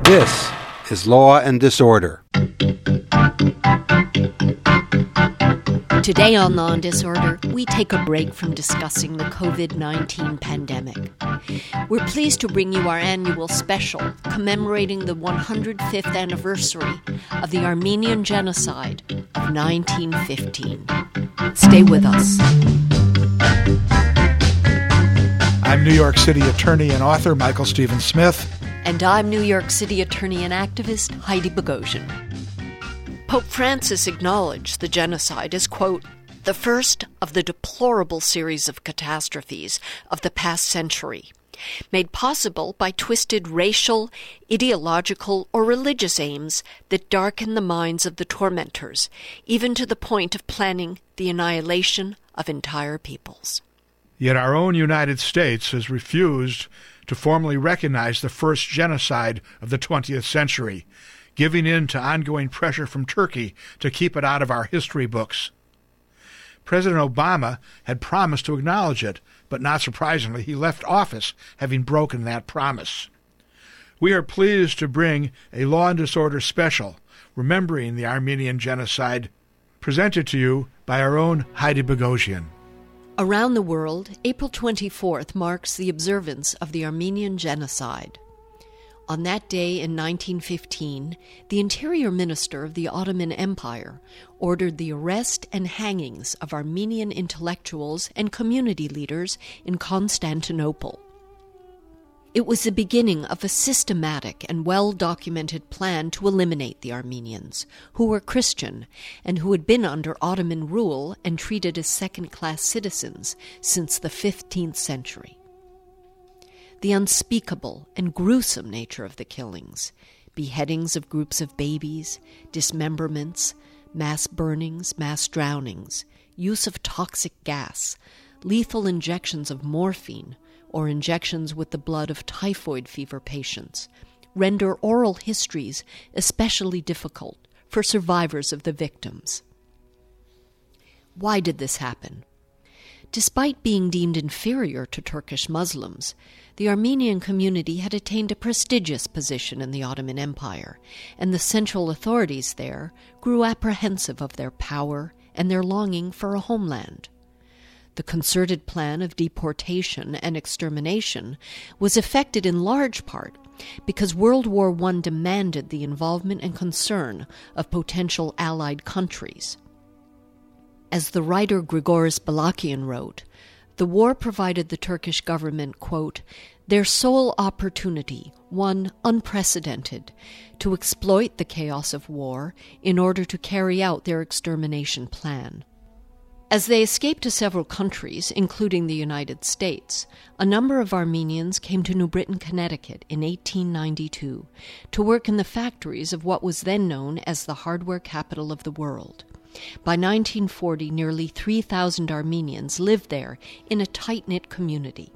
This is Law and Disorder. Today on Law and Disorder, we take a break from discussing the COVID-19 pandemic. We're pleased to bring you our annual special commemorating the 105th anniversary of the Armenian Genocide of 1915. Stay with us. I'm New York City attorney and author Michael Stephen Smith. And I'm New York City attorney and activist Heidi Bogosian. Pope Francis acknowledged the genocide as, quote, the first of the deplorable series of catastrophes of the past century, made possible by twisted racial, ideological, or religious aims that darken the minds of the tormentors, even to the point of planning the annihilation of entire peoples. Yet our own United States has refused to formally recognize the first genocide of the 20th century, giving in to ongoing pressure from Turkey to keep it out of our history books. President Obama had promised to acknowledge it, but not surprisingly, he left office having broken that promise. We are pleased to bring a Law and Disorder special remembering the Armenian Genocide, presented to you by our own Heidi Bogosian. Around the world, April 24th marks the observance of the Armenian Genocide. On that day in 1915, the interior minister of the Ottoman Empire ordered the arrest and hangings of Armenian intellectuals and community leaders in Constantinople. It was the beginning of a systematic and well-documented plan to eliminate the Armenians, who were Christian and who had been under Ottoman rule and treated as second-class citizens since the 15th century. The unspeakable and gruesome nature of the killings, beheadings of groups of babies, dismemberments, mass burnings, mass drownings, use of toxic gas, lethal injections of morphine, or injections with the blood of typhoid fever patients, render oral histories especially difficult for survivors of the victims. Why did this happen? Despite being deemed inferior to Turkish Muslims, the Armenian community had attained a prestigious position in the Ottoman Empire, and the central authorities there grew apprehensive of their power and their longing for a homeland. The concerted plan of deportation and extermination was effected in large part because World War I demanded the involvement and concern of potential Allied countries. As the writer Grigoris Balakian wrote, the war provided the Turkish government, quote, their sole opportunity, one unprecedented, to exploit the chaos of war in order to carry out their extermination plan. As they escaped to several countries, including the United States, a number of Armenians came to New Britain, Connecticut in 1892 to work in the factories of what was then known as the hardware capital of the world. By 1940, nearly 3,000 Armenians lived there in a tight-knit community.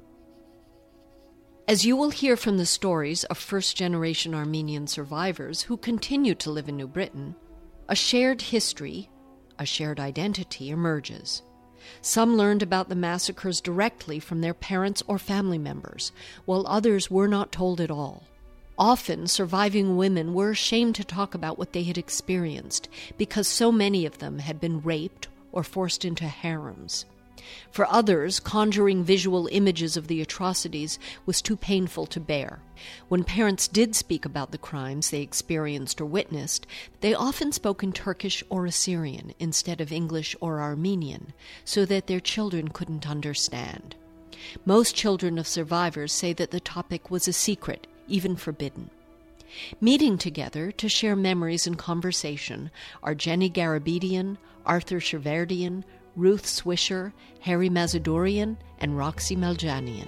As you will hear from the stories of first-generation Armenian survivors who continue to live in New Britain, a shared history, a shared identity emerges. Some learned about the massacres directly from their parents or family members, while others were not told at all. Often, surviving women were ashamed to talk about what they had experienced because so many of them had been raped or forced into harems. For others, conjuring visual images of the atrocities was too painful to bear. When parents did speak about the crimes they experienced or witnessed, they often spoke in Turkish or Assyrian instead of English or Armenian, so that their children couldn't understand. Most children of survivors say that the topic was a secret, even forbidden. Meeting together to share memories and conversation are Jenny Garabedian, Arthur Shervardian, Ruth Swisher, Harry Mazadorian, and Roxy Meljanian.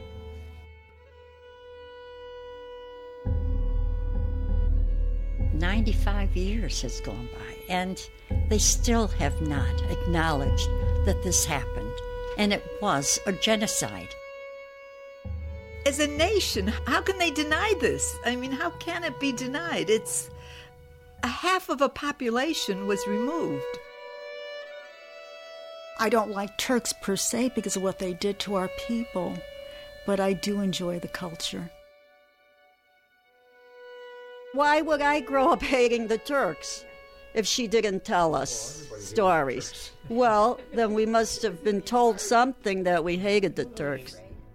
"95 years has gone by, and they still have not acknowledged that this happened, and it was a genocide. As a nation, how can they deny this? I mean, how can it be denied? It's a half of a population was removed. I don't like Turks per se because of what they did to our people, but I do enjoy the culture. Why would I grow up hating the Turks if she didn't tell us stories? Well, then we must have been told something that we hated the Turks.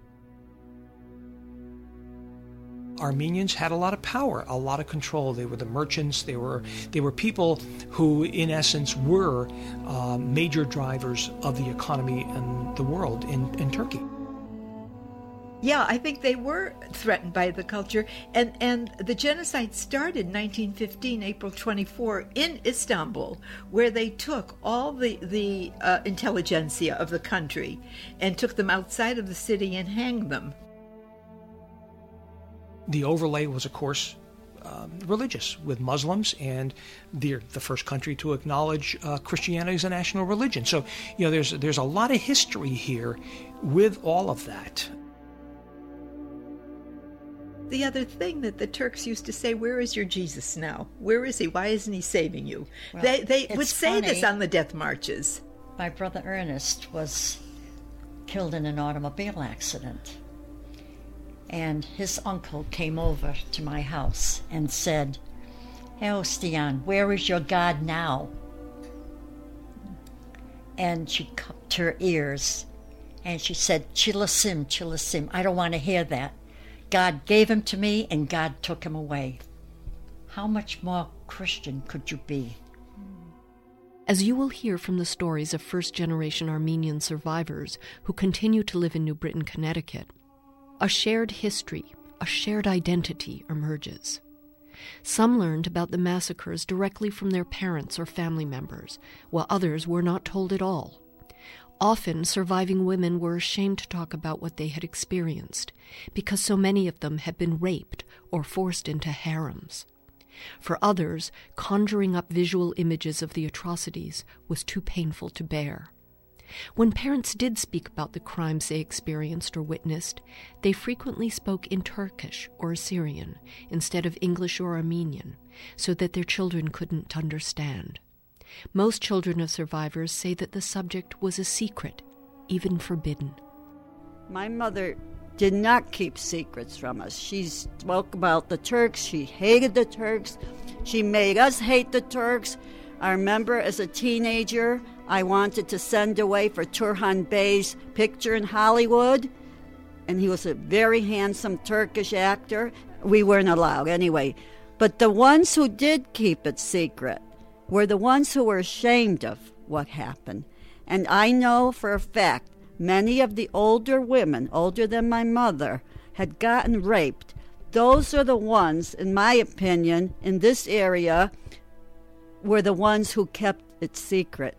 Armenians had a lot of power, a lot of control. They were the merchants. They were people who, in essence, were major drivers of the economy and the world in Turkey. Yeah, I think they were threatened by the culture, and the genocide started in 1915, April 24, in Istanbul, where they took all the intelligentsia of the country and took them outside of the city and hanged them. The overlay was, of course, religious, with Muslims, and they're the first country to acknowledge Christianity as a national religion. So, there's a lot of history here with all of that. The other thing that the Turks used to say, where is your Jesus now? Where is he? Why isn't he saving you? Well, they would say funny. this on the death marches. My brother Ernest was killed in an automobile accident. And his uncle came over to my house and said, "Hey, Stian, where is your God now?" And she cupped her ears and she said, Chilasim, Chilasim, I don't want to hear that. God gave him to me and God took him away. How much more Christian could you be? As you will hear from the stories of first-generation Armenian survivors who continue to live in New Britain, Connecticut, a shared history, a shared identity emerges. Some learned about the massacres directly from their parents or family members, while others were not told at all. Often, surviving women were ashamed to talk about what they had experienced, because so many of them had been raped or forced into harems. For others, conjuring up visual images of the atrocities was too painful to bear. When parents did speak about the crimes they experienced or witnessed, they frequently spoke in Turkish or Assyrian instead of English or Armenian, so that their children couldn't understand. Most children of survivors say that the subject was a secret, even forbidden. My mother did not keep secrets from us. She spoke about the Turks. She hated the Turks. She made us hate the Turks. I remember as a teenager, I wanted to send away for Turhan Bey's picture in Hollywood, and he was a very handsome Turkish actor. We weren't allowed anyway. But the ones who did keep it secret were the ones who were ashamed of what happened. And I know for a fact many of the older women, older than my mother, had gotten raped. Those are the ones, in my opinion, in this area, were the ones who kept it secret.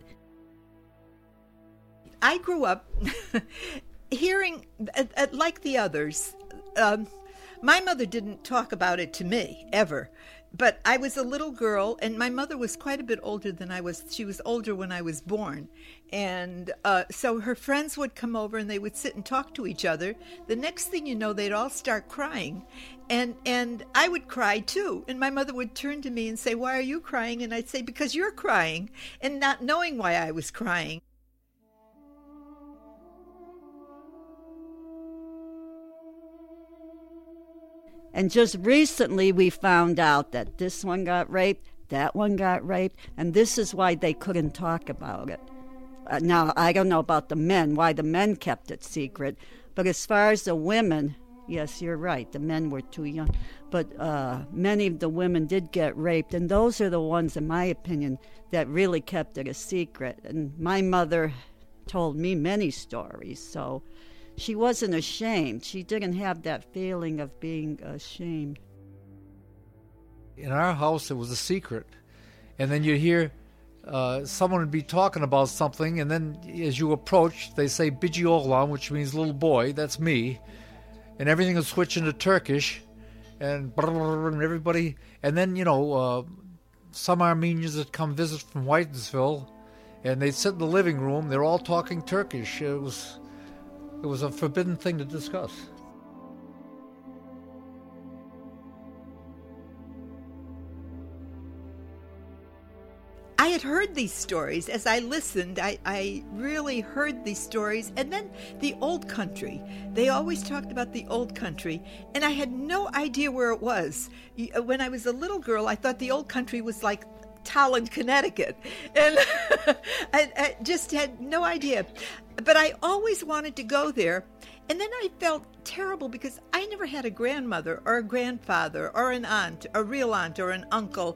I grew up hearing, like the others, my mother didn't talk about it to me, ever. But I was a little girl, and my mother was quite a bit older than I was. She was older when I was born. And so her friends would come over, and they would sit and talk to each other. The next thing you know, they'd all start crying. And I would cry, too. And my mother would turn to me and say, "Why are you crying?" And I'd say, "Because you're crying," and not knowing why I was crying. And just recently we found out that this one got raped, that one got raped, and this is why they couldn't talk about it. Now, I don't know about the men, why the men kept it secret, but as far as the women, yes, you're right, the men were too young, but many of the women did get raped, and those are the ones, in my opinion, that really kept it a secret. And my mother told me many stories, so she wasn't ashamed. She didn't have that feeling of being ashamed. In our house, it was a secret. And then you'd hear someone would be talking about something, and then as you approach, they say Bicioğlan, which means little boy. That's me. And everything would switch into Turkish, and everybody. And then, some Armenians that come visit from Whitensville, and they'd sit in the living room. They're all talking Turkish. It was a forbidden thing to discuss. I I had heard these stories. As I listened, I really heard these stories. And then the old country. They always talked about the old country, and I had no idea where it was. When I was a little girl, I thought the old country was like Tolland, Connecticut, and I just had no idea. But I always wanted to go there. And then I felt terrible because I never had a grandmother or a grandfather or an aunt, a real aunt or an uncle.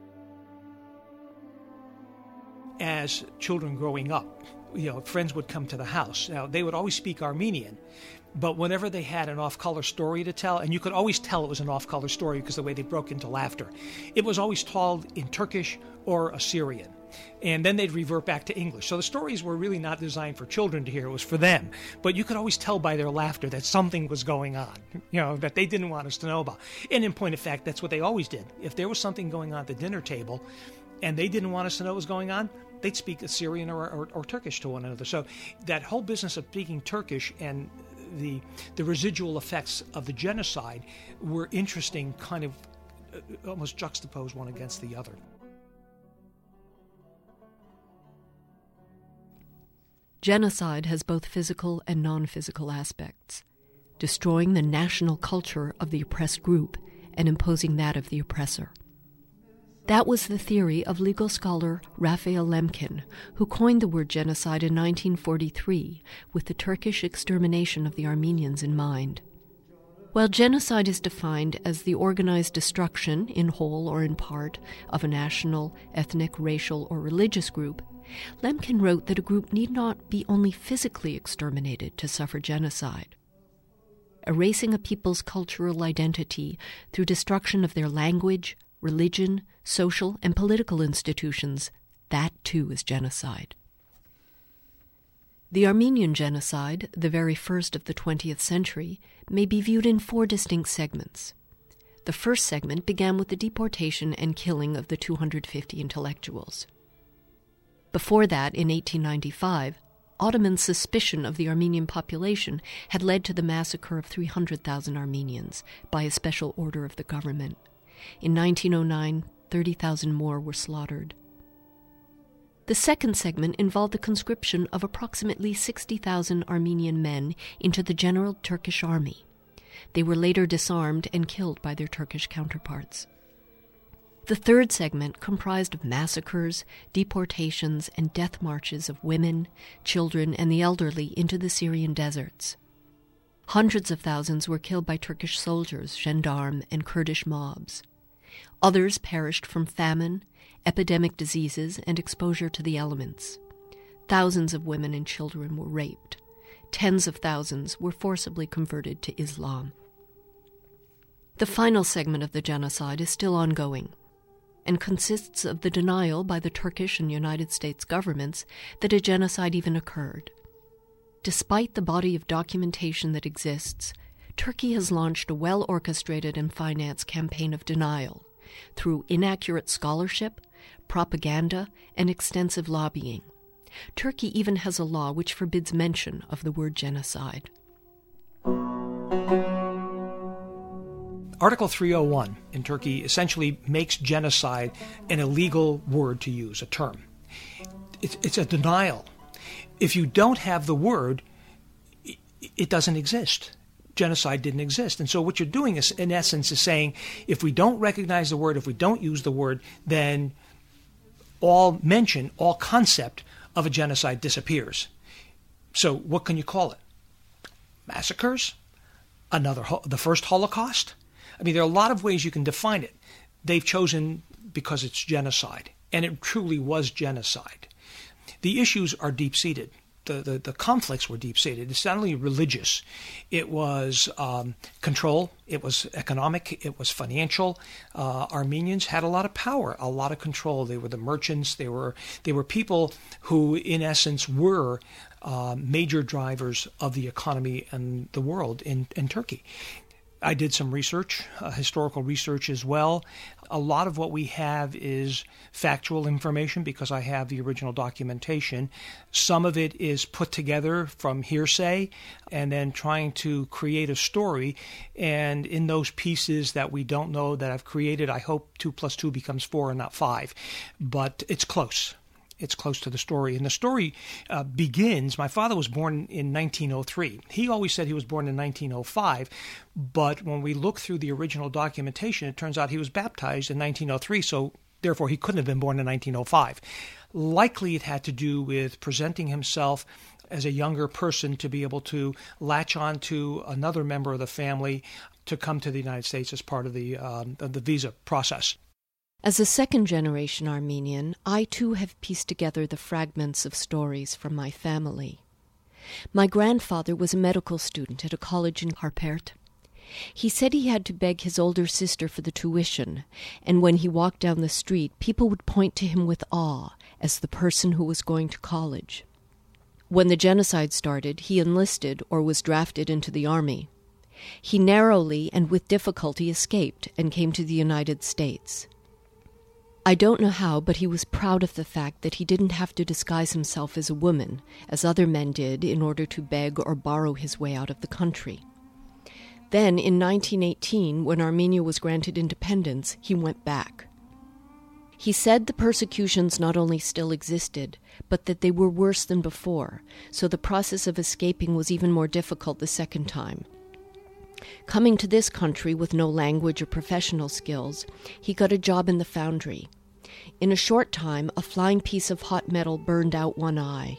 As children growing up, friends would come to the house. Now, they would always speak Armenian, but whenever they had an off-color story to tell, and you could always tell it was an off-color story because the way they broke into laughter, it was always told in Turkish or Assyrian. And then they'd revert back to English. So the stories were really not designed for children to hear. It was for them. But you could always tell by their laughter that something was going on, that they didn't want us to know about. And in point of fact, that's what they always did. If there was something going on at the dinner table and they didn't want us to know what was going on, they'd speak Assyrian or Turkish to one another. So that whole business of speaking Turkish and the residual effects of the genocide were interesting, kind of almost juxtaposed one against the other. Genocide has both physical and non-physical aspects, destroying the national culture of the oppressed group and imposing that of the oppressor. That was the theory of legal scholar Raphael Lemkin, who coined the word genocide in 1943 with the Turkish extermination of the Armenians in mind. While genocide is defined as the organized destruction, in whole or in part, of a national, ethnic, racial, or religious group, Lemkin wrote that a group need not be only physically exterminated to suffer genocide. Erasing a people's cultural identity through destruction of their language, religion, social, and political institutions, that too is genocide. The Armenian genocide, the very first of the 20th century, may be viewed in 4 distinct segments. The first segment began with the deportation and killing of the 250 intellectuals. Before that, in 1895, Ottoman suspicion of the Armenian population had led to the massacre of 300,000 Armenians by a special order of the government. In 1909, 30,000 more were slaughtered. The second segment involved the conscription of approximately 60,000 Armenian men into the General Turkish Army. They were later disarmed and killed by their Turkish counterparts. The third segment comprised of massacres, deportations, and death marches of women, children, and the elderly into the Syrian deserts. Hundreds of thousands were killed by Turkish soldiers, gendarmes, and Kurdish mobs. Others perished from famine, epidemic diseases, and exposure to the elements. Thousands of women and children were raped. Tens of thousands were forcibly converted to Islam. The final segment of the genocide is still ongoing and consists of the denial by the Turkish and United States governments that a genocide even occurred. Despite the body of documentation that exists, Turkey has launched a well-orchestrated and financed campaign of denial through inaccurate scholarship, propaganda, and extensive lobbying. Turkey even has a law which forbids mention of the word genocide. Article 301 in Turkey essentially makes genocide an illegal word to use, a term. It's a denial. If you don't have the word, it doesn't exist. Genocide didn't exist. And so what you're doing is, in essence, is saying, if we don't recognize the word, if we don't use the word, then all mention, all concept of a genocide disappears. So what can you call it? Massacres? The first Holocaust? I mean, there are a lot of ways you can define it. They've chosen because it's genocide, and it truly was genocide. The issues are deep-seated. The conflicts were deep-seated. It's not only religious. It was control. It was economic. It was financial. Armenians had a lot of power, a lot of control. They were the merchants. They were people who, in essence, were major drivers of the economy and the world in Turkey. I did some research, historical research as well. A lot of what we have is factual information because I have the original documentation. Some of it is put together from hearsay and then trying to create a story. And in those pieces that we don't know that I've created, I hope 2 + 2 becomes 4 and not 5. But it's close. it's close to the story. And the story begins, my father was born in 1903. He always said he was born in 1905, but when we look through the original documentation, it turns out he was baptized in 1903, so therefore he couldn't have been born in 1905. Likely it had to do with presenting himself as a younger person to be able to latch on to another member of the family to come to the United States as part of the visa process. As a second-generation Armenian, I too have pieced together the fragments of stories from my family. My grandfather was a medical student at a college in Harpert. He said he had to beg his older sister for the tuition, and when he walked down the street, people would point to him with awe as the person who was going to college. When the genocide started, he enlisted or was drafted into the army. He narrowly and with difficulty escaped and came to the United States. I don't know how, but he was proud of the fact that he didn't have to disguise himself as a woman, as other men did, in order to beg or borrow his way out of the country. Then, in 1918, when Armenia was granted independence, he went back. He said the persecutions not only still existed, but that they were worse than before, so the process of escaping was even more difficult the second time. Coming to this country with no language or professional skills, he got a job in the foundry. In a short time, a flying piece of hot metal burned out one eye.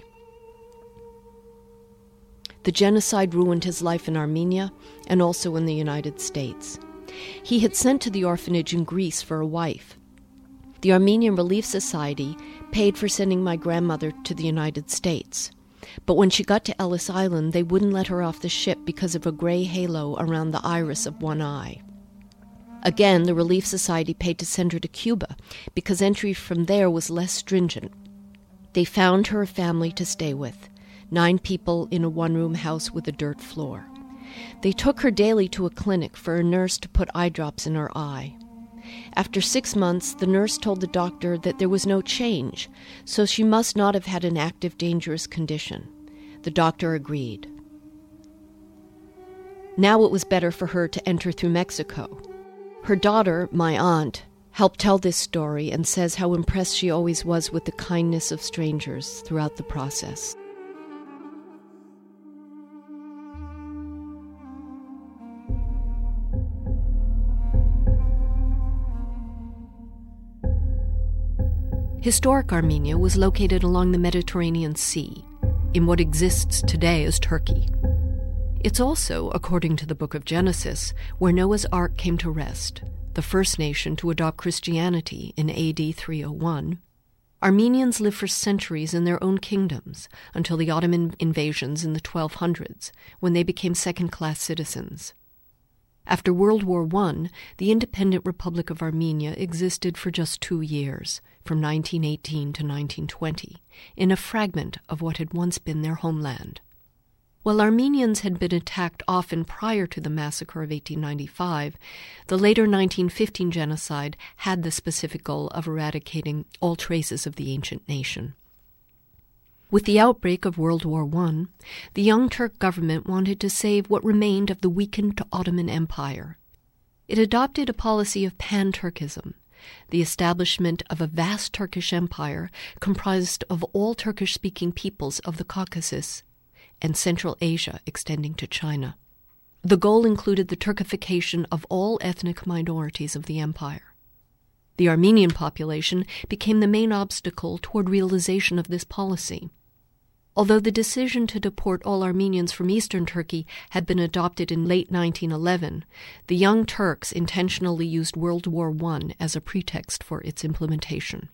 The genocide ruined his life in Armenia and also in the United States. He had sent to the orphanage in Greece for a wife. The Armenian Relief Society paid for sending my grandmother to the United States. But when she got to Ellis Island, they wouldn't let her off the ship because of a gray halo around the iris of one eye. Again, the Relief Society paid to send her to Cuba because entry from there was less stringent. They found her a family to stay with, 9 people in a one-room house with a dirt floor. They took her daily to a clinic for a nurse to put eye drops in her eye. After 6 months, the nurse told the doctor that there was no change, so she must not have had an active, dangerous condition. The doctor agreed. Now it was better for her to enter through Mexico. Her daughter, my aunt, helped tell this story and says how impressed she always was with the kindness of strangers throughout the process. Historic Armenia was located along the Mediterranean Sea, in what exists today as Turkey. It's also, according to the Book of Genesis, where Noah's Ark came to rest, the first nation to adopt Christianity in AD 301. Armenians lived for centuries in their own kingdoms until the Ottoman invasions in the 1200s, when they became second-class citizens. After World War I, the independent Republic of Armenia existed for just 2 years, from 1918 to 1920, in a fragment of what had once been their homeland. While Armenians had been attacked often prior to the massacre of 1895, the later 1915 genocide had the specific goal of eradicating all traces of the ancient nation. With the outbreak of World War I, the Young Turk government wanted to save what remained of the weakened Ottoman Empire. It adopted a policy of pan-Turkism, the establishment of a vast Turkish empire comprised of all Turkish-speaking peoples of the Caucasus and Central Asia extending to China. The goal included the Turkification of all ethnic minorities of the empire. The Armenian population became the main obstacle toward realization of this policy. Although the decision to deport all Armenians from eastern Turkey had been adopted in late 1911, the Young Turks intentionally used World War I as a pretext for its implementation.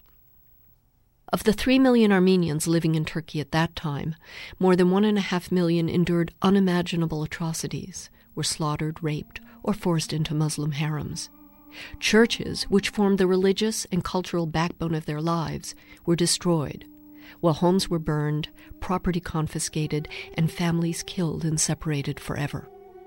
Of the 3 million Armenians living in Turkey at that time, more than 1.5 million endured unimaginable atrocities, were slaughtered, raped, or forced into Muslim harems. Churches, which formed the religious and cultural backbone of their lives, were destroyed, while homes were burned, property confiscated, and families killed and separated forever.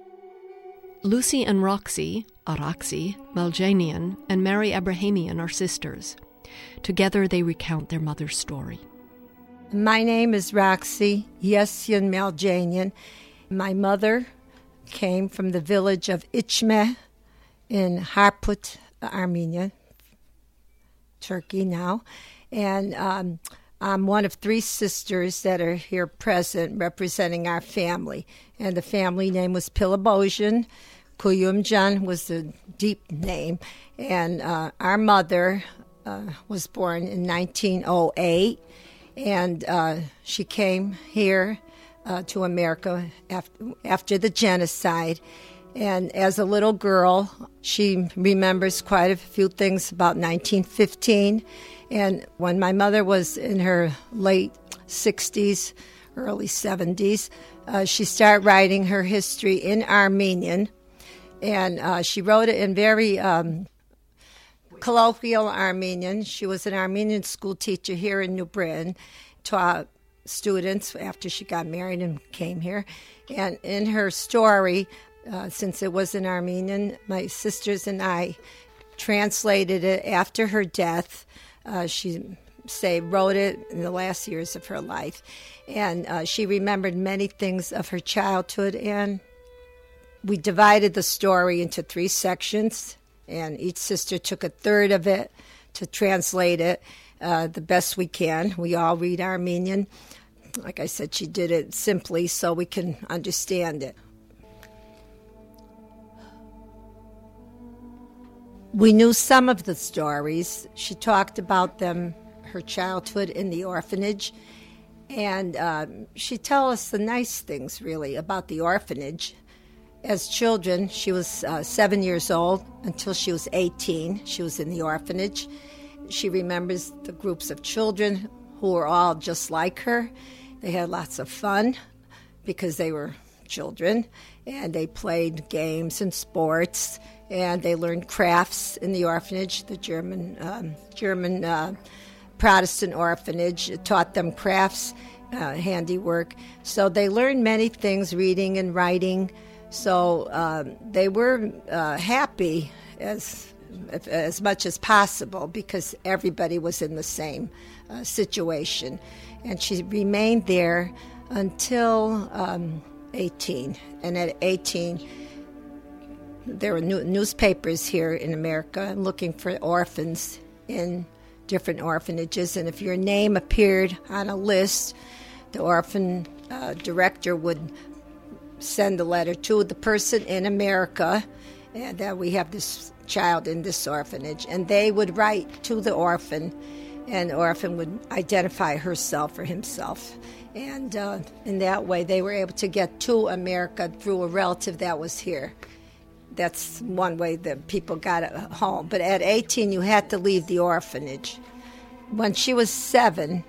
Lucy and Araksi Maljanyan, and Mary Abrahamian are sisters. Together they recount their mother's story. My name is Raksi Yesyan Maljanyan. My mother came from the village of Ichme in Harput, Armenia, Turkey now. And I'm one of 3 sisters that are here present representing our family. And the family name was Pilabosian. Kuyumjan was the deep name. And our mother was born in 1908. And she came here to America after the genocide. And as a little girl, she remembers quite a few things about 1915. And when my mother was in her late 60s, early 70s, she started writing her history in Armenian. And she wrote it in very colloquial Armenian. She was an Armenian school teacher here in New Britain, taught students after she got married and came here. And in her story, since it was in Armenian, my sisters and I translated it after her death. She wrote it in the last years of her life. And she remembered many things of her childhood. And we divided the story into 3 sections. And each sister took a third of it to translate it the best we can. We all read Armenian. Like I said, she did it simply so we can understand it. We knew some of the stories. She talked about them, her childhood in the orphanage. And she told us the nice things, really, about the orphanage. As children, she was 7 years old until she was 18. She was in the orphanage. She remembers the groups of children who were all just like her. They had lots of fun because they were children, and they played games and sports, and they learned crafts in the orphanage. The German Protestant orphanage taught them crafts, handiwork. So they learned many things, reading and writing. So they were happy as much as possible because everybody was in the same situation. And she remained there until 18. And at 18, there were newspapers here in America looking for orphans in different orphanages. And if your name appeared on a list, the orphan director would send a letter to the person in America that we have this child in this orphanage. And they would write to the orphan, and the orphan would identify herself or himself. And in that way, they were able to get to America through a relative that was here. That's one way that people got home. But at 18, you had to leave the orphanage. When she was 7,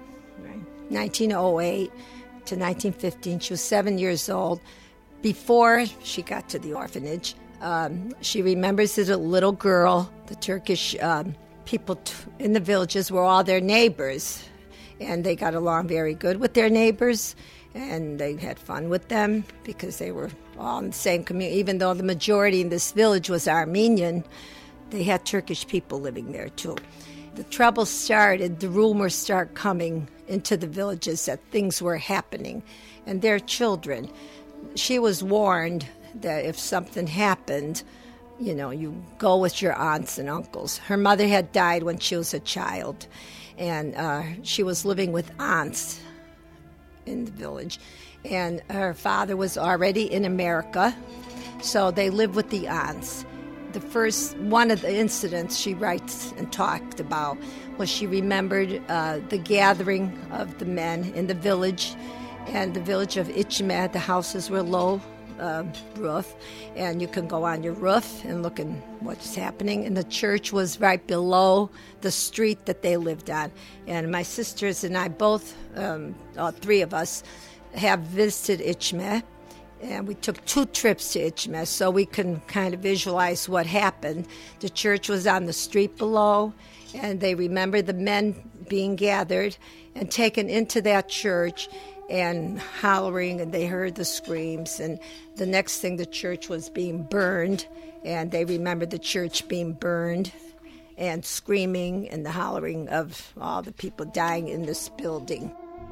1908 to 1915, she was 7 years old. Before she got to the orphanage, she remembers as a little girl, the Turkish people in the villages were all their neighbors. And they got along very good with their neighbors, and they had fun with them because they were all in the same community. Even though the majority in this village was Armenian, they had Turkish people living there too. The trouble started, the rumors started coming into the villages that things were happening, and their children. She was warned that if something happened, you go with your aunts and uncles. Her mother had died when she was a child, and she was living with aunts in the village. And her father was already in America, so they lived with the aunts. One of the incidents she writes and talked about was she remembered the gathering of the men in the village, and the village of Ichme. The houses were low roof, and you can go on your roof and look at what's happening. And the church was right below the street that they lived on. And my sisters and I both, all 3 of us, have visited Ichme. And we took 2 trips to Ichme so we can kind of visualize what happened. The church was on the street below, and they remember the men being gathered and taken into that church and hollering, and they heard the screams. And the next thing, the church was being burned, and they remembered the church being burned and screaming and the hollering of all the people dying in this building.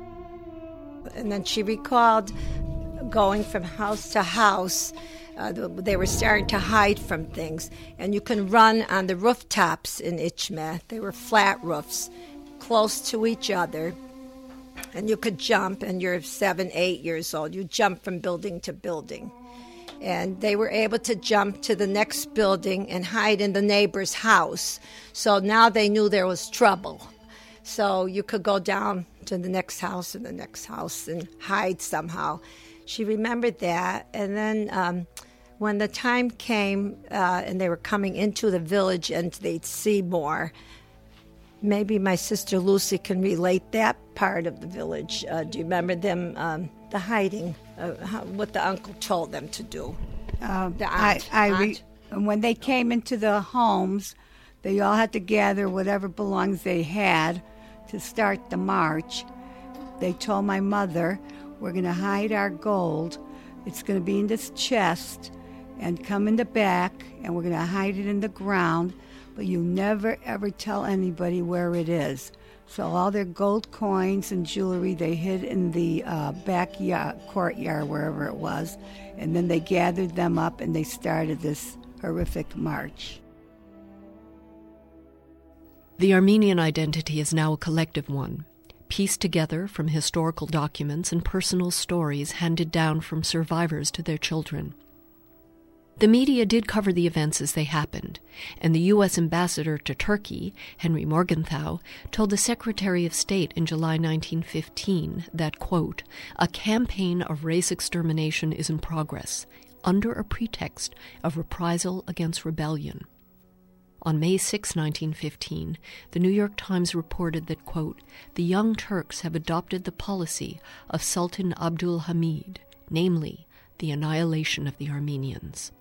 And then she recalled going from house to house. They were starting to hide from things. And you can run on the rooftops in Ichme. They were flat roofs, close to each other. and you could jump, and you're 7, 8 years old. You jump from building to building. And they were able to jump to the next building and hide in the neighbor's house. So now they knew there was trouble. So you could go down to the next house and the next house and hide somehow. She remembered that. And then when the time came and they were coming into the village and they'd see more, maybe my sister Lucy can relate that part of the village. Do you remember them, the hiding, what the uncle told them to do? The aunt. When they came into the homes, they all had to gather whatever belongings they had to start the march. They told my mother, we're going to hide our gold. It's going to be in this chest and come in the back, and we're going to hide it in the ground, but you never, ever tell anybody where it is. So all their gold coins and jewelry they hid in the backyard, courtyard, wherever it was, and then they gathered them up and they started this horrific march. The Armenian identity is now a collective one, pieced together from historical documents and personal stories handed down from survivors to their children. The media did cover the events as they happened, and the U.S. ambassador to Turkey, Henry Morgenthau, told the Secretary of State in July 1915 that, quote, a campaign of race extermination is in progress, under a pretext of reprisal against rebellion. On May 6, 1915, the New York Times reported that, quote, the Young Turks have adopted the policy of Sultan Abdul Hamid, namely, the annihilation of the Armenians.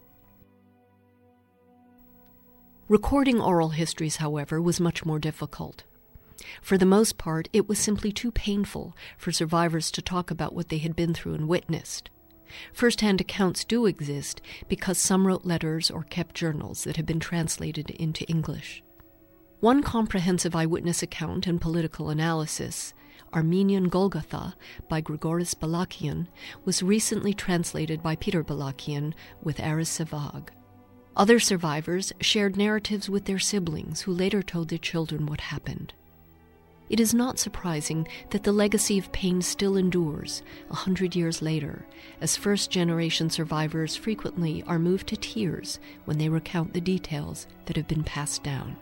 Recording oral histories, however, was much more difficult. For the most part, it was simply too painful for survivors to talk about what they had been through and witnessed. First-hand accounts do exist because some wrote letters or kept journals that have been translated into English. One comprehensive eyewitness account and political analysis, Armenian Golgotha by Grigoris Balakian, was recently translated by Peter Balakian with Aris Sevag. Other survivors shared narratives with their siblings who later told their children what happened. It is not surprising that the legacy of pain still endures 100 years later, as first-generation survivors frequently are moved to tears when they recount the details that have been passed down.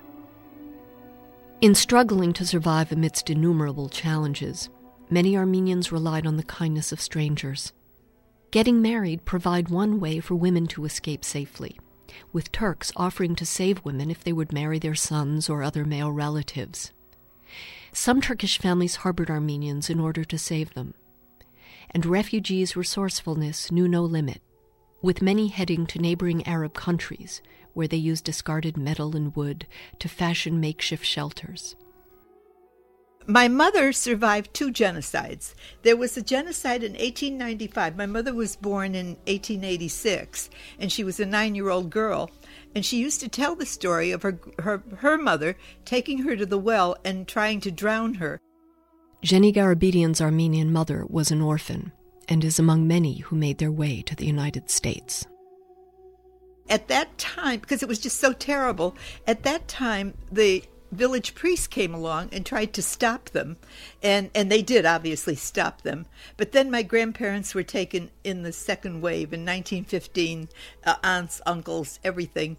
In struggling to survive amidst innumerable challenges, many Armenians relied on the kindness of strangers. Getting married provided one way for women to escape safely, with Turks offering to save women if they would marry their sons or other male relatives. Some Turkish families harbored Armenians in order to save them, and refugees' resourcefulness knew no limit, with many heading to neighboring Arab countries where they used discarded metal and wood to fashion makeshift shelters. My mother survived 2 genocides. There was a genocide in 1895. My mother was born in 1886, and she was a 9-year-old girl. And she used to tell the story of her mother taking her to the well and trying to drown her. Jenny Garabedian's Armenian mother was an orphan and is among many who made their way to the United States. At that time, because it was just so terrible, at that time the village priest came along and tried to stop them, and they did obviously stop them. But then my grandparents were taken in the second wave in 1915, aunts, uncles, everything.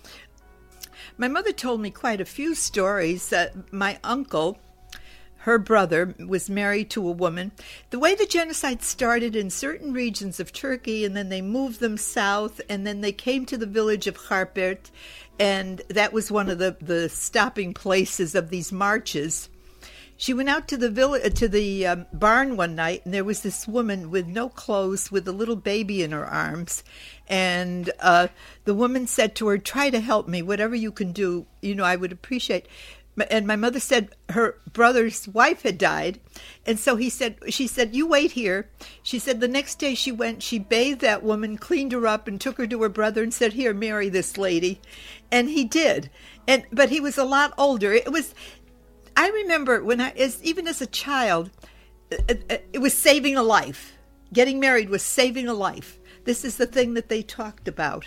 My mother told me quite a few stories. My uncle, her brother, was married to a woman. The way the genocide started in certain regions of Turkey, and then they moved them south, and then they came to the village of Harpert, and that was one of the stopping places of these marches. She went out to the barn one night, and there was this woman with no clothes, with a little baby in her arms. And the woman said to her, "Try to help me. Whatever you can do, I would appreciate." And my mother said her brother's wife had died. And so she said, "You wait here." She said the next day she went, she bathed that woman, cleaned her up, and took her to her brother and said, "Here, marry this lady." And he did. But he was a lot older. I remember even as a child, it was saving a life. Getting married was saving a life. This is the thing that they talked about.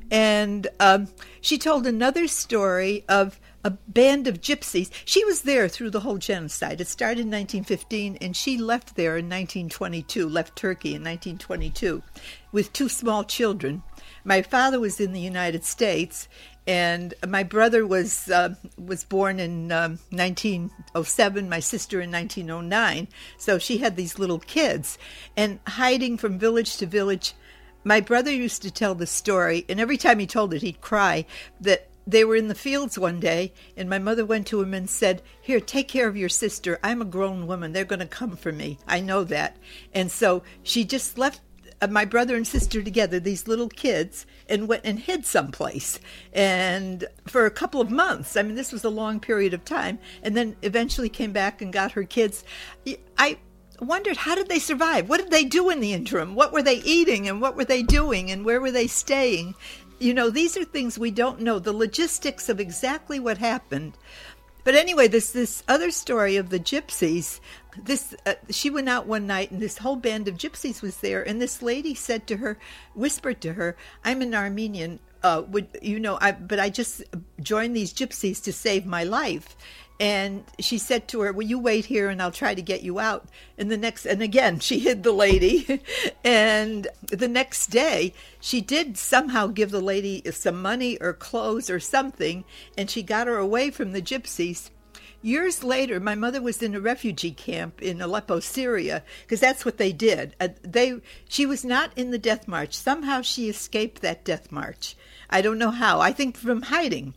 And she told another story of a band of gypsies. She was there through the whole genocide. It started in 1915, and she left there in 1922, left Turkey in 1922 with 2 small children. My father was in the United States, and my brother was born in 1907, my sister in 1909. So she had these little kids. And hiding from village to village, my brother used to tell the story, and every time he told it, he'd cry, that they were in the fields one day, and my mother went to him and said, "Here, take care of your sister. I'm a grown woman. They're going to come for me. I know that." And so she just left my brother and sister together, these little kids, and went and hid someplace. And for a couple of months, I mean, this was a long period of time, and then eventually came back and got her kids. I wondered, how did they survive? What did they do in the interim? What were they eating, and what were they doing, and where were they staying? You know, these are things we don't know, the logistics of exactly what happened. But anyway, this other story of the gypsies, she went out one night, and this whole band of gypsies was there, and this lady said to her, whispered to her, "I'm an Armenian, but I just joined these gypsies to save my life." And she said to her, "Well, you wait here and I'll try to get you out." And again, she hid the lady. And the next day, she did somehow give the lady some money or clothes or something, and she got her away from the gypsies. Years later, my mother was in a refugee camp in Aleppo, Syria, because that's what they did. She was not in the death march. Somehow she escaped that death march. I don't know how. I think from hiding.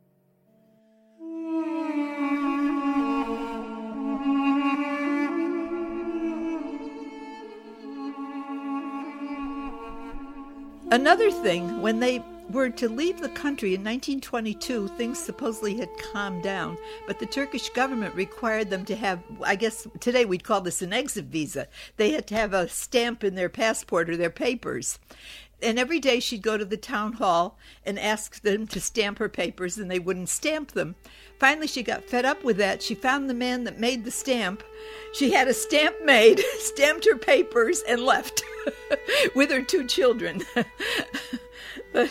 Another thing, when they were to leave the country in 1922, things supposedly had calmed down, but the Turkish government required them to have, I guess today we'd call this an exit visa. They had to have a stamp in their passport or their papers. And every day she'd go to the town hall and ask them to stamp her papers, and they wouldn't stamp them. Finally, she got fed up with that. She found the man that made the stamp. She had a stamp made, stamped her papers, and left with her 2 children. But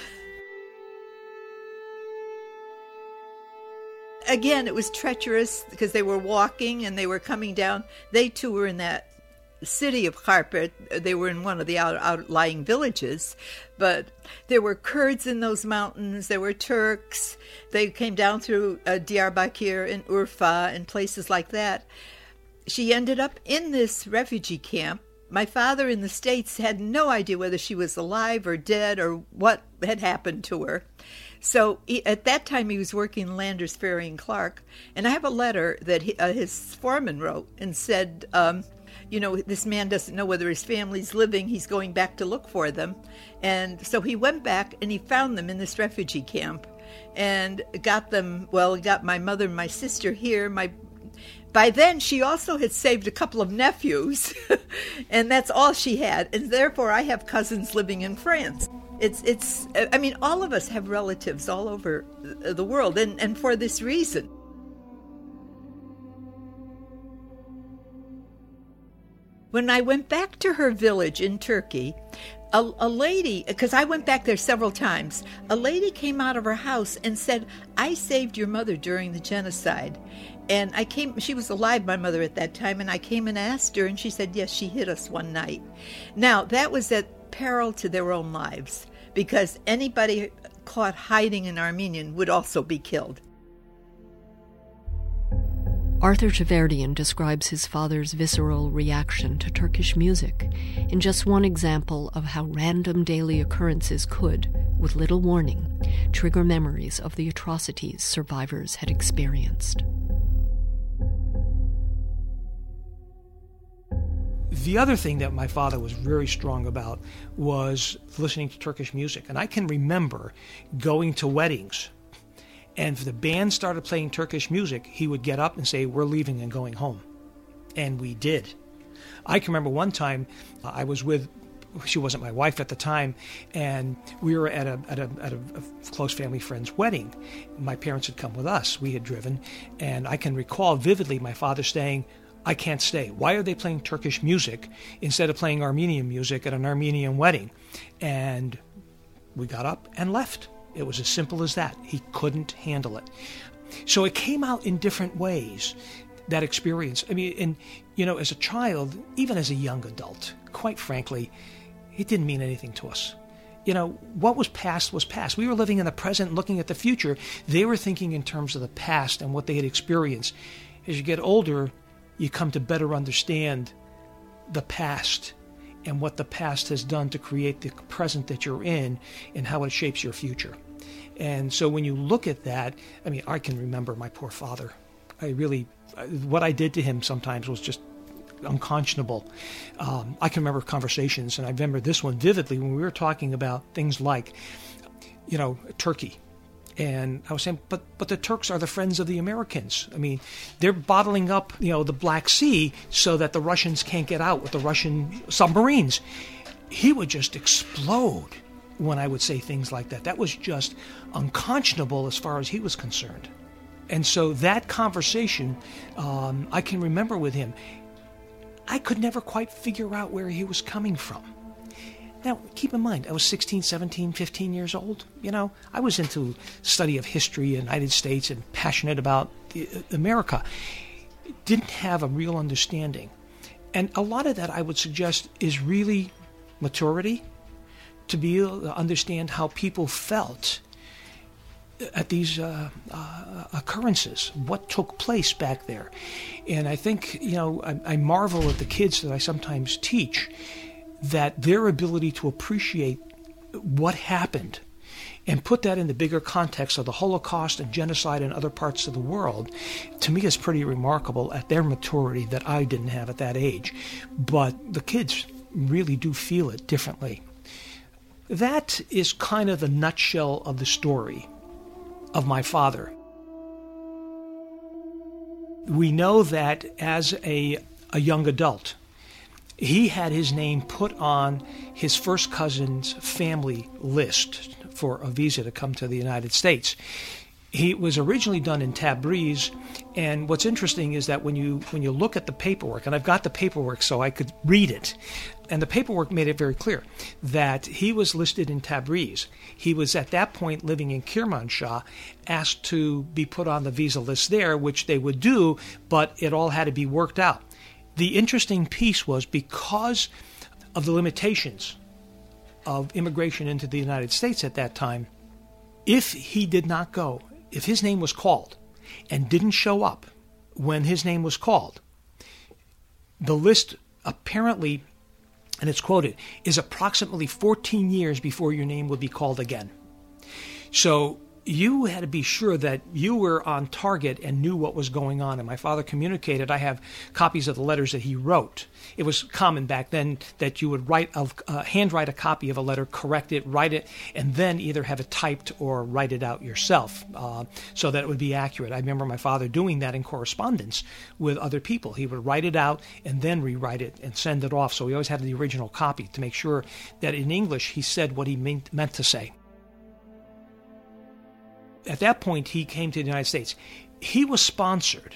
again, it was treacherous because they were walking and they were coming down. They too were in that city of Kharpet. They were in one of the outlying villages, but there were Kurds in those mountains. There were Turks. They came down through Diyarbakir and Urfa and places like that. She ended up in this refugee camp. My father in the States had no idea whether she was alive or dead or what had happened to her. So at that time he was working in Landers, Ferry and Clark, and I have a letter that his foreman wrote and said, this man doesn't know whether his family's living. He's going back to look for them. And so he went back and he found them in this refugee camp and got them. Well, he got my mother and my sister here. By then, she also had saved a couple of nephews, and that's all she had. And therefore, I have cousins living in France. All of us have relatives all over the world, and for this reason. When I went back to her village in Turkey, a lady, because I went back there several times, a lady came out of her house and said, "I saved your mother during the genocide." And she was alive, my mother, at that time, and I came and asked her, and she said, "Yes, she hit us one night." Now, that was at peril to their own lives, because anybody caught hiding in Armenian would also be killed. Arthur Tversky describes his father's visceral reaction to Turkish music in just one example of how random daily occurrences could, with little warning, trigger memories of the atrocities survivors had experienced. The other thing that my father was very strong about was listening to Turkish music. And I can remember going to weddings, and if the band started playing Turkish music, he would get up and say, "We're leaving and going home." And we did. I can remember one time I was with, she wasn't my wife at the time, and we were at a close family friend's wedding. My parents had come with us. We had driven. And I can recall vividly my father saying, "I can't stay. Why are they playing Turkish music instead of playing Armenian music at an Armenian wedding?" And We got up and left. It was as simple as that. He couldn't handle it. So it came out in different ways, that experience. I mean, and, you know, as a child, even as a young adult, quite frankly, it didn't mean anything to us. You know, what was past was past. We were living in the present, looking at the future. They were thinking in terms of the past and what they had experienced. As you get older, you come to better understand the past and what the past has done to create the present that you're in and how it shapes your future. And so when you look at that, I mean, I can remember my poor father. What I did to him sometimes was just unconscionable. I can remember conversations, and I remember this one vividly when we were talking about things like, you know, Turkey. And I was saying, but the Turks are the friends of the Americans. I mean, they're bottling up, you know, the Black Sea so that the Russians can't get out with the Russian submarines. He would just explode when I would say things like that. That was just unconscionable as far as he was concerned. And so that conversation, I can remember with him. I could never quite figure out where he was coming from. Now, keep in mind, I was 16, 17, 15 years old. You know, I was into study of history in the United States and passionate about America. Didn't have a real understanding. And a lot of that, I would suggest, is really maturity, to be able to understand how people felt at these occurrences, what took place back there. And I think, you know, I marvel at the kids that I sometimes teach, that their ability to appreciate what happened and put that in the bigger context of the Holocaust and genocide in other parts of the world, to me is pretty remarkable at their maturity that I didn't have at that age. But the kids really do feel it differently. That is kind of the nutshell of the story of my father. We know that as a young adult, he had his name put on his first cousin's family list for a visa to come to the United States. He was originally done in Tabriz, and what's interesting is that when you look at the paperwork, and I've got the paperwork so I could read it, and the paperwork made it very clear that he was listed in Tabriz. He was at that point living in Kermanshah, asked to be put on the visa list there, which they would do, but it all had to be worked out. The interesting piece was, because of the limitations of immigration into the United States at that time, if he did not go, if his name was called and didn't show up when his name was called, the list apparently, and it's quoted, is approximately 14 years before your name would be called again. So you had to be sure that you were on target and knew what was going on. And my father communicated. I have copies of the letters that he wrote. It was common back then that you would handwrite a copy of a letter, correct it, write it, and then either have it typed or write it out yourself so that it would be accurate. I remember my father doing that in correspondence with other people. He would write it out and then rewrite it and send it off. So we always had the original copy to make sure that in English he said what he meant to say. At that point, he came to the United States. He was sponsored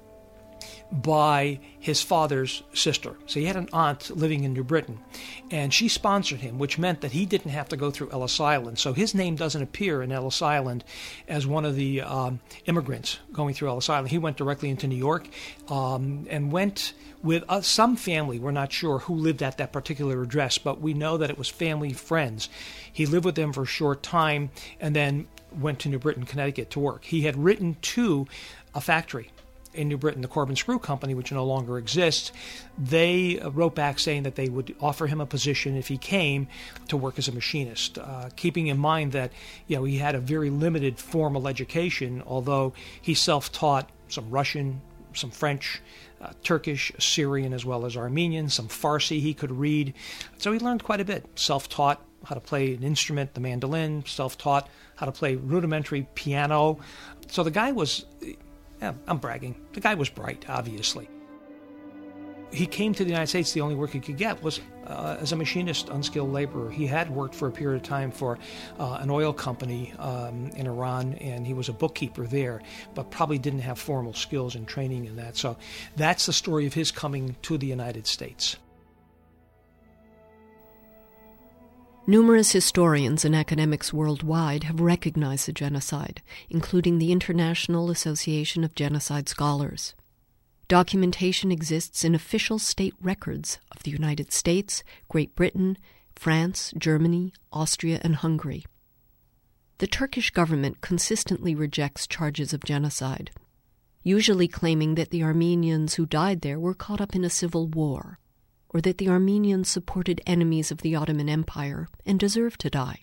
by his father's sister. So he had an aunt living in New Britain, and she sponsored him, which meant that he didn't have to go through Ellis Island. So his name doesn't appear in Ellis Island as one of the immigrants going through Ellis Island. He went directly into New York and went with some family. We're not sure who lived at that particular address, but we know that it was family, friends. He lived with them for a short time and then went to New Britain, Connecticut to work. He had written to a factory in New Britain, the Corbin Screw Company, which no longer exists. They wrote back saying that they would offer him a position if he came to work as a machinist, keeping in mind that, you know, he had a very limited formal education, although he self-taught some Russian, some French, Turkish, Syrian, as well as Armenian, some Farsi he could read. So he learned quite a bit. Self-taught how to play an instrument, the mandolin, self-taught how to play rudimentary piano. So the guy was, I'm bragging, the guy was bright, obviously. He came to the United States, the only work he could get was as a machinist, unskilled laborer. He had worked for a period of time for an oil company in Iran, and he was a bookkeeper there, but probably didn't have formal skills and training in that. So that's the story of his coming to the United States. Numerous historians and academics worldwide have recognized the genocide, including the International Association of Genocide Scholars. Documentation exists in official state records of the United States, Great Britain, France, Germany, Austria, and Hungary. The Turkish government consistently rejects charges of genocide, usually claiming that the Armenians who died there were caught up in a civil war, or that the Armenians supported enemies of the Ottoman Empire and deserved to die.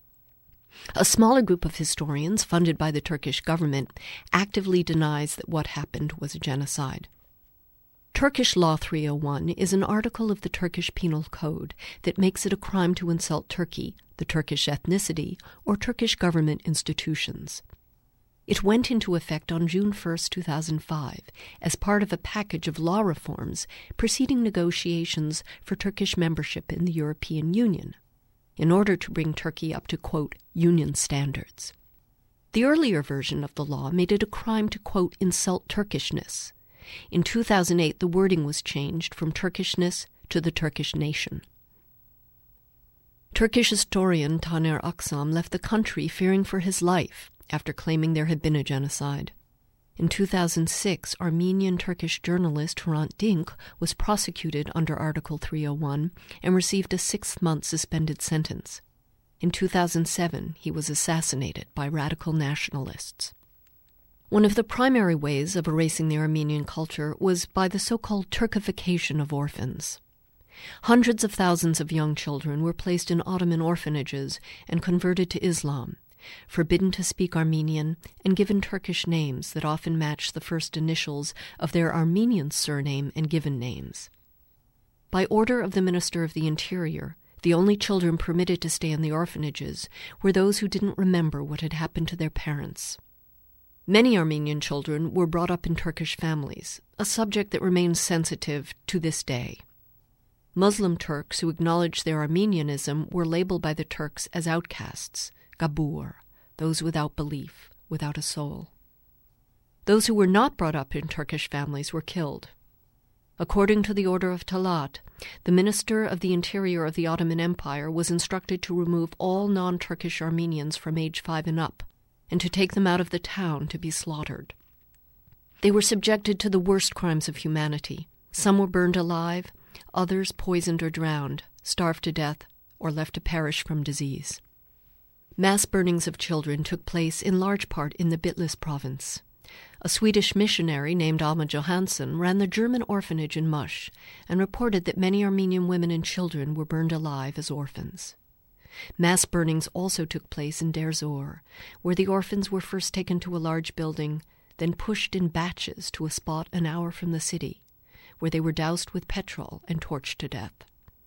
A smaller group of historians, funded by the Turkish government, actively denies that what happened was a genocide. Turkish Law 301 is an article of the Turkish Penal Code that makes it a crime to insult Turkey, the Turkish ethnicity, or Turkish government institutions. It went into effect on June 1, 2005, as part of a package of law reforms preceding negotiations for Turkish membership in the European Union, in order to bring Turkey up to, quote, union standards. The earlier version of the law made it a crime to, quote, insult Turkishness. In 2008, the wording was changed from Turkishness to the Turkish nation. Turkish historian Taner Aksam left the country fearing for his life after claiming there had been a genocide. In 2006, Armenian-Turkish journalist Hrant Dink was prosecuted under Article 301 and received a 6-month suspended sentence. In 2007, he was assassinated by radical nationalists. One of the primary ways of erasing the Armenian culture was by the so-called Turkification of orphans. Hundreds of thousands of young children were placed in Ottoman orphanages and converted to Islam, forbidden to speak Armenian, and given Turkish names that often match the first initials of their Armenian surname and given names. By order of the Minister of the Interior, the only children permitted to stay in the orphanages were those who didn't remember what had happened to their parents. Many Armenian children were brought up in Turkish families, a subject that remains sensitive to this day. Muslim Turks who acknowledged their Armenianism were labeled by the Turks as outcasts, Gabur, those without belief, without a soul. Those who were not brought up in Turkish families were killed. According to the Order of Talat, the Minister of the Interior of the Ottoman Empire was instructed to remove all non-Turkish Armenians from age 5 and up, and to take them out of the town to be slaughtered. They were subjected to the worst crimes of humanity. Some were burned alive, others poisoned or drowned, starved to death, or left to perish from disease. Mass burnings of children took place in large part in the Bitlis province. A Swedish missionary named Alma Johansson ran the German orphanage in Mush and reported that many Armenian women and children were burned alive as orphans. Mass burnings also took place in Deir Zor, where the orphans were first taken to a large building, then pushed in batches to a spot an hour from the city, where they were doused with petrol and torched to death.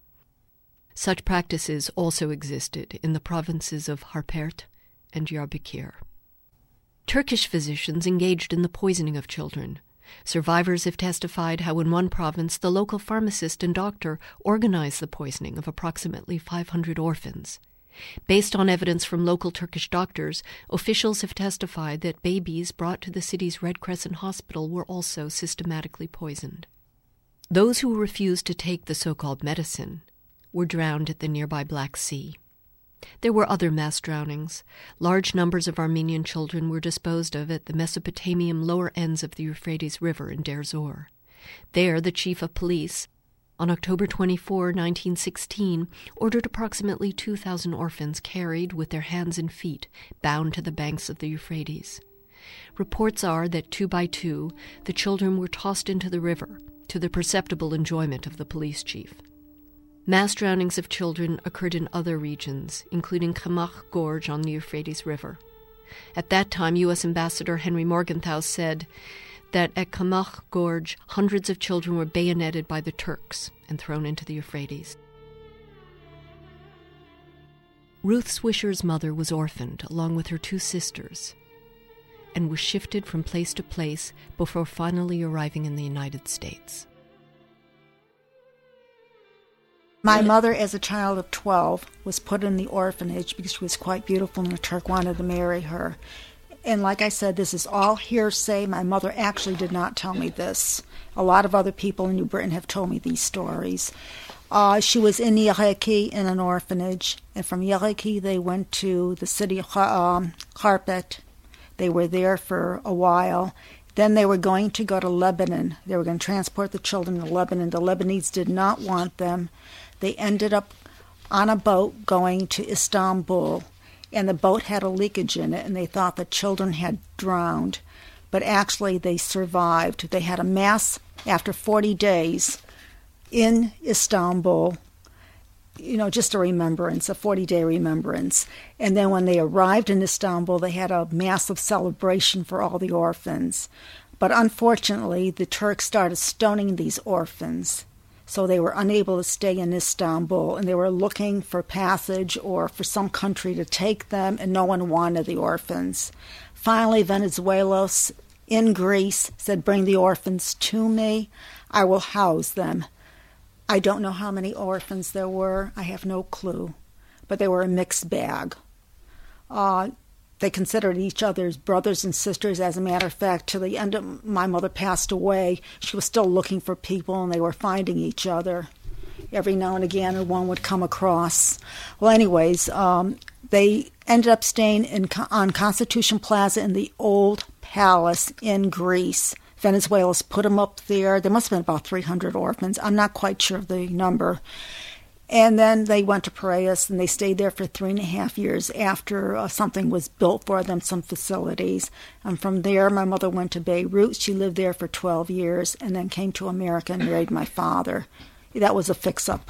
Such practices also existed in the provinces of Harpert and Diyarbakir. Turkish physicians engaged in the poisoning of children. Survivors have testified how in one province the local pharmacist and doctor organized the poisoning of approximately 500 orphans. Based on evidence from local Turkish doctors, officials have testified that babies brought to the city's Red Crescent Hospital were also systematically poisoned. Those who refused to take the so-called medicine were drowned at the nearby Black Sea. There were other mass drownings. Large numbers of Armenian children were disposed of at the Mesopotamian lower ends of the Euphrates River in Deir Zor. There, the chief of police, on October 24, 1916, ordered approximately 2,000 orphans carried with their hands and feet bound to the banks of the Euphrates. Reports are that 2 by 2, the children were tossed into the river, to the perceptible enjoyment of the police chief. Mass drownings of children occurred in other regions, including Kamach Gorge on the Euphrates River. At that time, U.S. Ambassador Henry Morgenthau said that at Kamach Gorge, hundreds of children were bayoneted by the Turks and thrown into the Euphrates. Ruth Swisher's mother was orphaned along with her 2 sisters and was shifted from place to place before finally arriving in the United States. My mother, as a child of 12, was put in the orphanage because she was quite beautiful and the Turk wanted to marry her. And like I said, this is all hearsay. My mother actually did not tell me this. A lot of other people in New Britain have told me these stories. She was in Yeleki in an orphanage, and from Yeleki they went to the city of Kharpet. They were there for a while. Then they were going to go to Lebanon. They were going to transport the children to Lebanon. The Lebanese did not want them. They ended up on a boat going to Istanbul, and the boat had a leakage in it, and they thought the children had drowned. But actually they survived. They had a mass after 40 days in Istanbul, just a remembrance, a 40-day remembrance. And then when they arrived in Istanbul, they had a massive celebration for all the orphans. But unfortunately, the Turks started stoning these orphans, so they were unable to stay in Istanbul, and they were looking for passage or for some country to take them, and no one wanted the orphans. Finally, Venizelos in Greece said, "Bring the orphans to me. I will house them." I don't know how many orphans there were. I have no clue. But they were a mixed bag. They considered each other's brothers and sisters. As a matter of fact, to the end of my mother passed away, she was still looking for people, and they were finding each other. Every now and again, one would come across. Well, anyways, they ended up staying on Constitution Plaza in the old palace in Greece. Venezuela's put them up there. There must have been about 300 orphans. I'm not quite sure of the number. And then they went to Piraeus, and they stayed there for 3.5 years after something was built for them, some facilities. And from there, my mother went to Beirut. She lived there for 12 years and then came to America and married my father. That was a fix-up.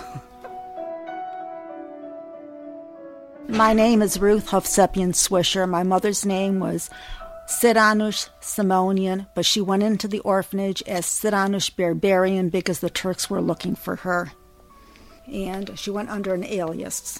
My name is Ruth Hovsepian Swisher. My mother's name was Siranush Simonian, but she went into the orphanage as Siranush Berberian because the Turks were looking for her. And she went under an alias.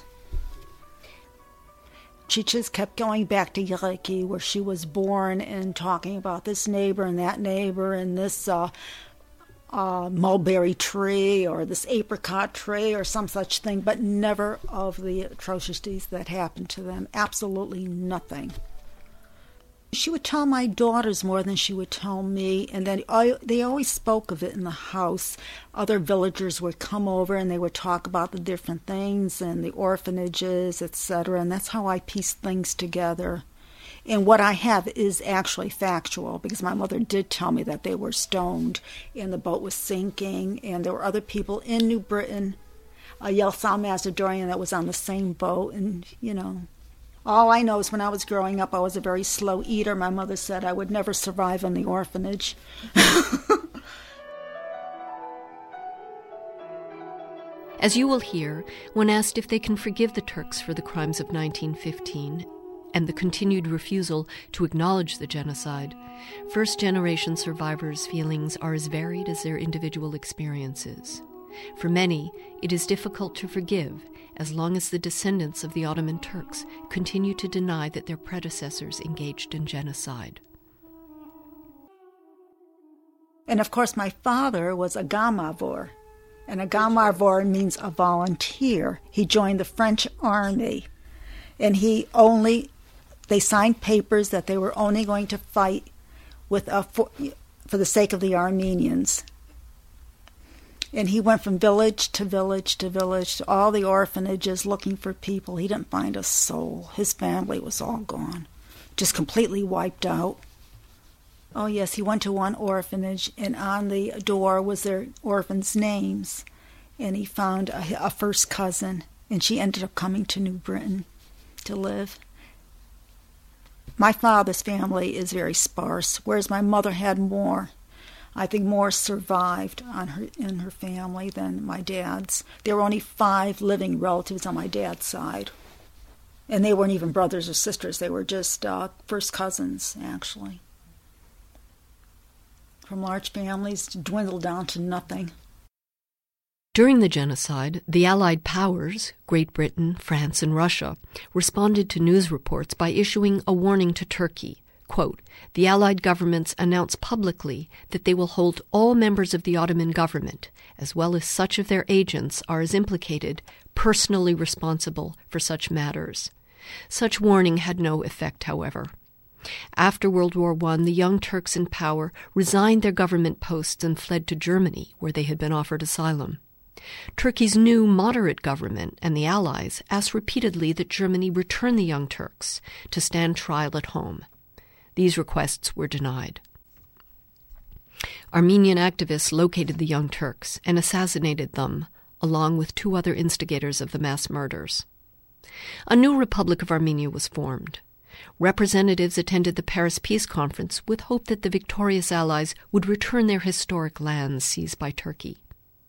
She just kept going back to Yeleki, where she was born, and talking about this neighbor and that neighbor and this mulberry tree or this apricot tree or some such thing, but never of the atrocities that happened to them. Absolutely nothing. She would tell my daughters more than she would tell me, and then they always spoke of it in the house. Other villagers would come over and they would talk about the different things and the orphanages, etc., and that's how I pieced things together. And what I have is actually factual, because my mother did tell me that they were stoned and the boat was sinking, and there were other people in New Britain, a Yelsal Macedonian that was on the same boat, and, all I know is when I was growing up, I was a very slow eater. My mother said I would never survive in the orphanage. As you will hear, when asked if they can forgive the Turks for the crimes of 1915 and the continued refusal to acknowledge the genocide, first-generation survivors' feelings are as varied as their individual experiences. For many, it is difficult to forgive as long as the descendants of the Ottoman Turks continue to deny that their predecessors engaged in genocide. And of course, my father was a Gamavor, and a Gamavor means a volunteer. He joined the French army, and they signed papers that they were only going to fight for the sake of the Armenians. And he went from village to village to village to all the orphanages looking for people. He didn't find a soul. His family was all gone, just completely wiped out. Oh, yes, he went to one orphanage, and on the door was their orphans' names. And he found a first cousin, and she ended up coming to New Britain to live. My father's family is very sparse, whereas my mother had more. I think more survived in her family than my dad's. There were only 5 living relatives on my dad's side. And they weren't even brothers or sisters. They were just first cousins, actually. From large families dwindled down to nothing. During the genocide, the Allied powers, Great Britain, France, and Russia, responded to news reports by issuing a warning to Turkey. Quote, "The Allied governments announce publicly that they will hold all members of the Ottoman government, as well as such of their agents as implicated, personally responsible for such matters." Such warning had no effect, however. After World War I, the Young Turks in power resigned their government posts and fled to Germany, where they had been offered asylum. Turkey's new moderate government and the Allies asked repeatedly that Germany return the Young Turks to stand trial at home. These requests were denied. Armenian activists located the Young Turks and assassinated them, along with 2 other instigators of the mass murders. A new Republic of Armenia was formed. Representatives attended the Paris Peace Conference with hope that the victorious Allies would return their historic lands seized by Turkey.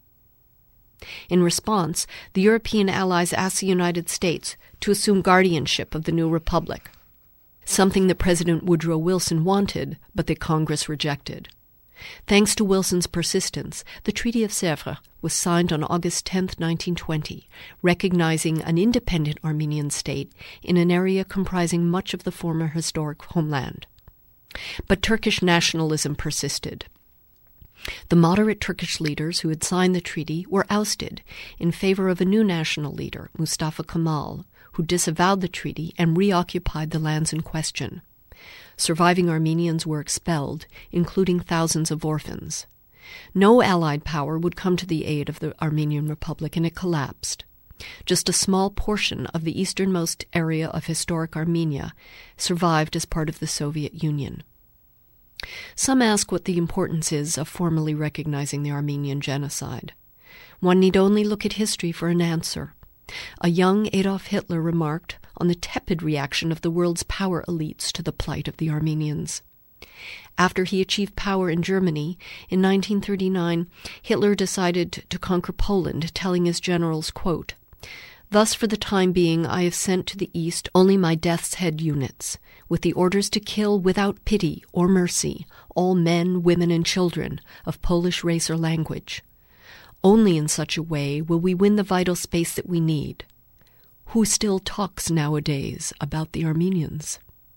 In response, the European allies asked the United States to assume guardianship of the new republic, something that President Woodrow Wilson wanted, but that Congress rejected. Thanks to Wilson's persistence, the Treaty of Sèvres was signed on August 10, 1920, recognizing an independent Armenian state in an area comprising much of the former historic homeland. But Turkish nationalism persisted. The moderate Turkish leaders who had signed the treaty were ousted in favor of a new national leader, Mustafa Kemal, who disavowed the treaty and reoccupied the lands in question. Surviving Armenians were expelled, including thousands of orphans. No Allied power would come to the aid of the Armenian Republic, and it collapsed. Just a small portion of the easternmost area of historic Armenia survived as part of the Soviet Union. Some ask what the importance is of formally recognizing the Armenian genocide. One need only look at history for an answer. A young Adolf Hitler remarked on the tepid reaction of the world's power elites to the plight of the Armenians. After he achieved power in Germany, in 1939, Hitler decided to conquer Poland, telling his generals, quote, "Thus for the time being I have sent to the east only my death's head units, with the orders to kill without pity or mercy all men, women, and children of Polish race or language. Only in such a way will we win the vital space that we need. Who still talks nowadays about the Armenians?"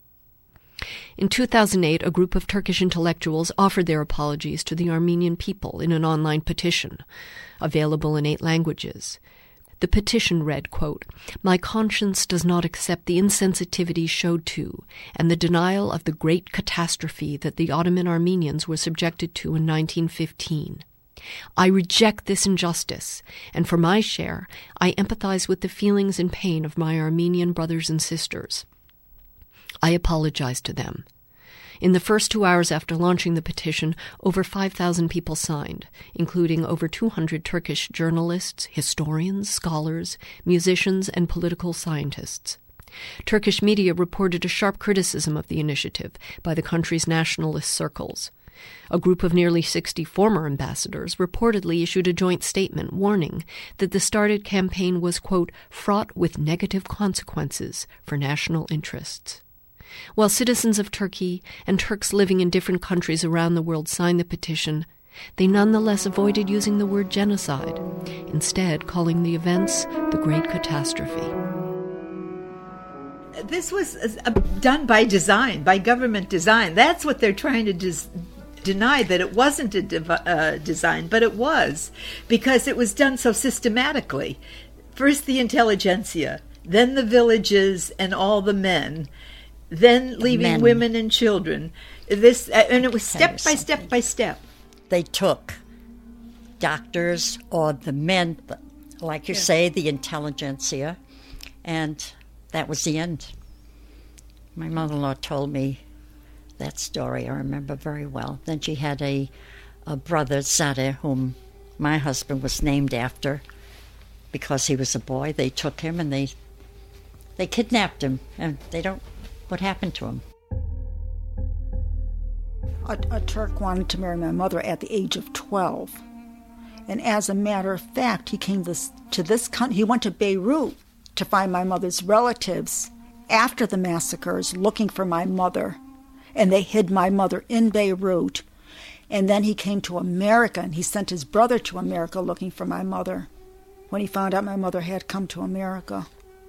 In 2008, a group of Turkish intellectuals offered their apologies to the Armenian people in an online petition, available in 8 languages. The petition read, quote, "My conscience does not accept the insensitivity showed to and the denial of the great catastrophe that the Ottoman Armenians were subjected to in 1915. I reject this injustice, and for my share, I empathize with the feelings and pain of my Armenian brothers and sisters. I apologize to them." In the first 2 hours after launching the petition, over 5,000 people signed, including over 200 Turkish journalists, historians, scholars, musicians, and political scientists. Turkish media reported a sharp criticism of the initiative by the country's nationalist circles. A group of nearly 60 former ambassadors reportedly issued a joint statement warning that the started campaign was, quote, "fraught with negative consequences for national interests." While citizens of Turkey and Turks living in different countries around the world signed the petition, they nonetheless avoided using the word genocide, instead calling the events the Great Catastrophe. This was done by design, by government design. That's what they're trying to deny, that it wasn't a design, but it was, because it was done so systematically. First the intelligentsia, then the villages and all the men, then leaving women and children. This, and it was step by step by step. They took doctors or the men, like you say, the intelligentsia, and that was the end. My mother-in-law told me that story. I remember very well. Then she had a brother, Zadeh, whom my husband was named after because he was a boy. They took him and they kidnapped him, and they don't. What happened to him? A Turk wanted to marry my mother at the age of 12. And as a matter of fact, he came to this country. He went to Beirut to find my mother's relatives after the massacres, looking for my mother. And they hid my mother in Beirut. And then he came to America, and he sent his brother to America looking for my mother when he found out my mother had come to America.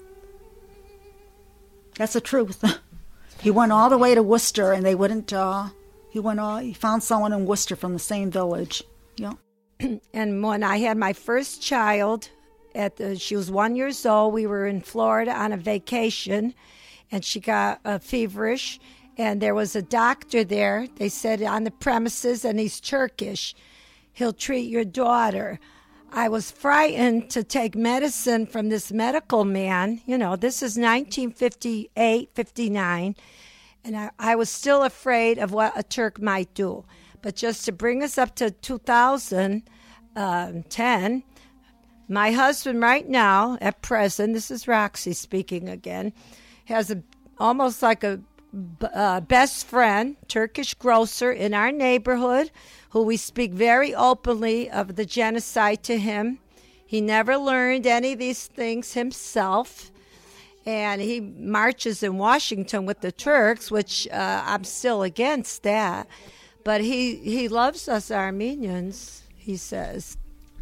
That's the truth. He went all the way to Worcester, and they wouldn't. He found someone in Worcester from the same village. Yeah. And when I had my first child, she was 1 year old. We were in Florida on a vacation, and she got feverish. And there was a doctor there. They said on the premises, and he's Turkish. He'll treat your daughter. I was frightened to take medicine from this medical man. You know, this is 1958, 59, and I was still afraid of what a Turk might do. But just to bring us up to 2010, my husband right now, at present, this is Roxy speaking again, has almost like a best friend, Turkish grocer in our neighborhood, who we speak very openly of the genocide to him. He never learned any of these things himself, and he marches in Washington with the Turks, which I'm still against that. But he loves us Armenians, he says.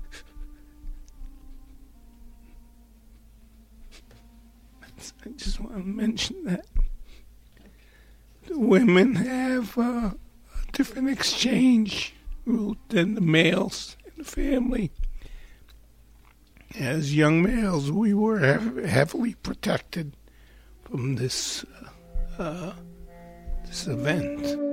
I just want to mention that the women have a different exchange route than the males in the family. As young males, we were heavily protected from this event.